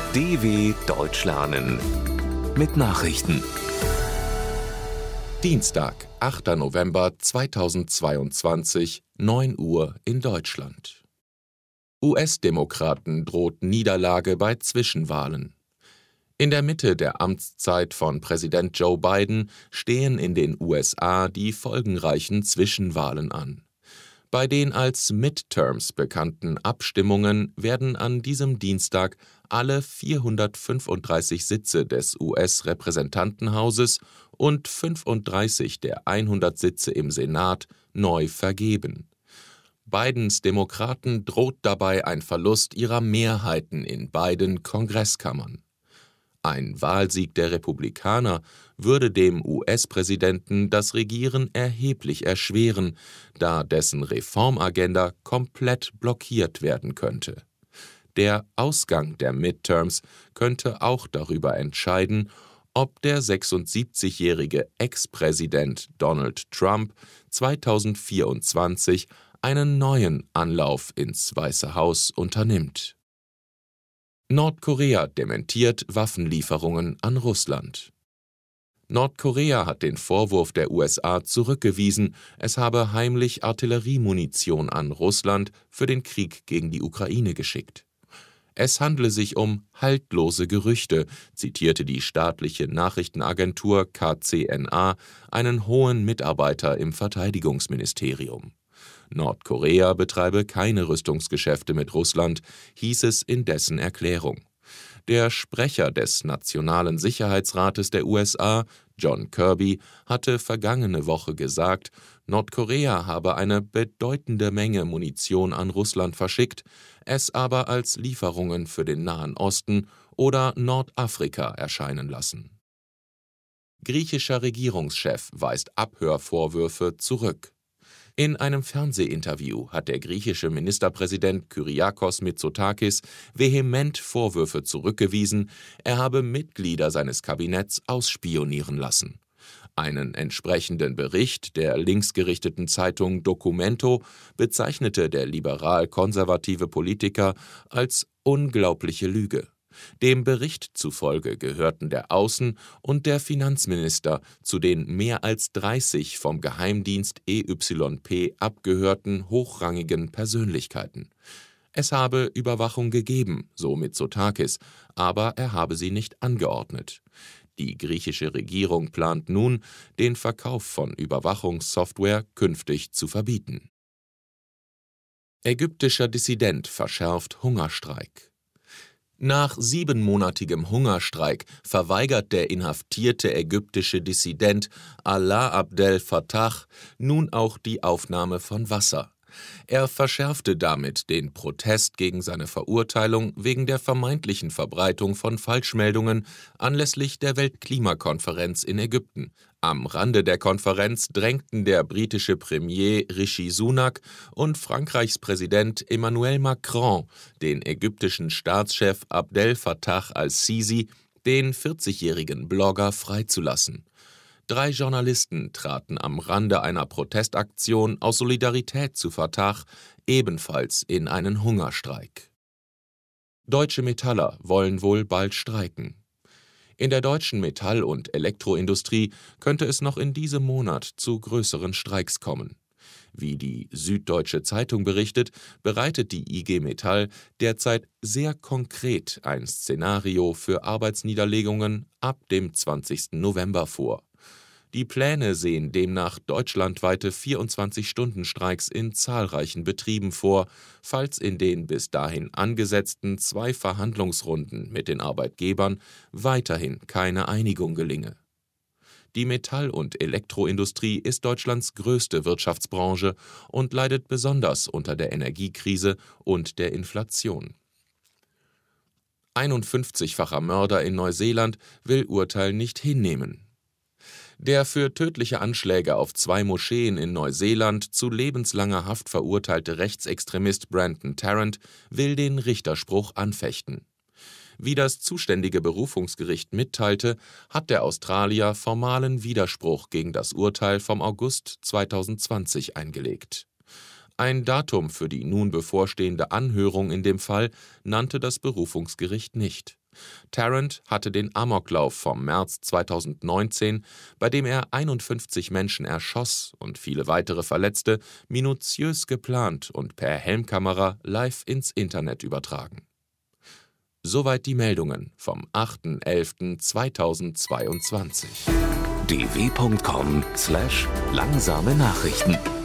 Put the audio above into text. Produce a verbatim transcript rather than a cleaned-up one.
D W Deutsch lernen mit Nachrichten. Dienstag, achter November zweitausendzweiundzwanzig, neun Uhr in Deutschland. U S-Demokraten droht Niederlage bei Zwischenwahlen. In der Mitte der Amtszeit von Präsident Joe Biden stehen in den U S A die folgenreichen Zwischenwahlen an. Bei den als Midterms bekannten Abstimmungen werden an diesem Dienstag alle vierhundertfünfunddreißig Sitze des U S-Repräsentantenhauses und fünfunddreißig der hundert Sitze im Senat neu vergeben. Bidens Demokraten droht dabei ein Verlust ihrer Mehrheiten in beiden Kongresskammern. Ein Wahlsieg der Republikaner würde dem U S-Präsidenten das Regieren erheblich erschweren, da dessen Reformagenda komplett blockiert werden könnte. Der Ausgang der Midterms könnte auch darüber entscheiden, ob der sechsundsiebzigjährige Ex-Präsident Donald Trump zweitausendvierundzwanzig einen neuen Anlauf ins Weiße Haus unternimmt. Nordkorea dementiert Waffenlieferungen an Russland. Nordkorea hat den Vorwurf der U S A zurückgewiesen, es habe heimlich Artilleriemunition an Russland für den Krieg gegen die Ukraine geschickt. Es handle sich um haltlose Gerüchte, zitierte die staatliche Nachrichtenagentur K C N A einen hohen Mitarbeiter im Verteidigungsministerium. Nordkorea betreibe keine Rüstungsgeschäfte mit Russland, hieß es in dessen Erklärung. Der Sprecher des Nationalen Sicherheitsrates der U S A, John Kirby, hatte vergangene Woche gesagt, Nordkorea habe eine bedeutende Menge Munition an Russland verschickt, es aber als Lieferungen für den Nahen Osten oder Nordafrika erscheinen lassen. Griechischer Regierungschef weist Abhörvorwürfe zurück. In einem Fernsehinterview hat der griechische Ministerpräsident Kyriakos Mitsotakis vehement Vorwürfe zurückgewiesen, er habe Mitglieder seines Kabinetts ausspionieren lassen. Einen entsprechenden Bericht der linksgerichteten Zeitung Documento bezeichnete der liberal-konservative Politiker als unglaubliche Lüge. Dem Bericht zufolge gehörten der Außen- und der Finanzminister zu den mehr als dreißig vom Geheimdienst E Y P abgehörten hochrangigen Persönlichkeiten. Es habe Überwachung gegeben, so Mitsotakis, aber er habe sie nicht angeordnet. Die griechische Regierung plant nun, den Verkauf von Überwachungssoftware künftig zu verbieten. Ägyptischer Dissident verschärft Hungerstreik. Nach siebenmonatigem Hungerstreik verweigert der inhaftierte ägyptische Dissident Alaa Abdel Fattah nun auch die Aufnahme von Wasser. Er verschärfte damit den Protest gegen seine Verurteilung wegen der vermeintlichen Verbreitung von Falschmeldungen anlässlich der Weltklimakonferenz in Ägypten. Am Rande der Konferenz drängten der britische Premier Rishi Sunak und Frankreichs Präsident Emmanuel Macron den ägyptischen Staatschef Abdel Fattah al-Sisi, den vierzigjährigen Blogger freizulassen. Drei Journalisten traten am Rande einer Protestaktion aus Solidarität zu Fattah ebenfalls in einen Hungerstreik. Deutsche Metaller wollen wohl bald streiken. In der deutschen Metall- und Elektroindustrie könnte es noch in diesem Monat zu größeren Streiks kommen. Wie die Süddeutsche Zeitung berichtet, bereitet die I G Metall derzeit sehr konkret ein Szenario für Arbeitsniederlegungen ab dem zwanzigsten November vor. Die Pläne sehen demnach deutschlandweite vierundzwanzig-Stunden-Streiks in zahlreichen Betrieben vor, falls in den bis dahin angesetzten zwei Verhandlungsrunden mit den Arbeitgebern weiterhin keine Einigung gelinge. Die Metall- und Elektroindustrie ist Deutschlands größte Wirtschaftsbranche und leidet besonders unter der Energiekrise und der Inflation. einundfünfzigfacher Mörder in Neuseeland will Urteil nicht hinnehmen. Der für tödliche Anschläge auf zwei Moscheen in Neuseeland zu lebenslanger Haft verurteilte Rechtsextremist Brandon Tarrant will den Richterspruch anfechten. Wie das zuständige Berufungsgericht mitteilte, hat der Australier formalen Widerspruch gegen das Urteil vom August zweitausendzwanzig eingelegt. Ein Datum für die nun bevorstehende Anhörung in dem Fall nannte das Berufungsgericht nicht. Tarrant hatte den Amoklauf vom März zweitausendneunzehn, bei dem er einundfünfzig Menschen erschoss und viele weitere verletzte, minutiös geplant und per Helmkamera live ins Internet übertragen. Soweit die Meldungen vom achter elfter zweitausendzweiundzwanzig. d w punkt com slash langsame Nachrichten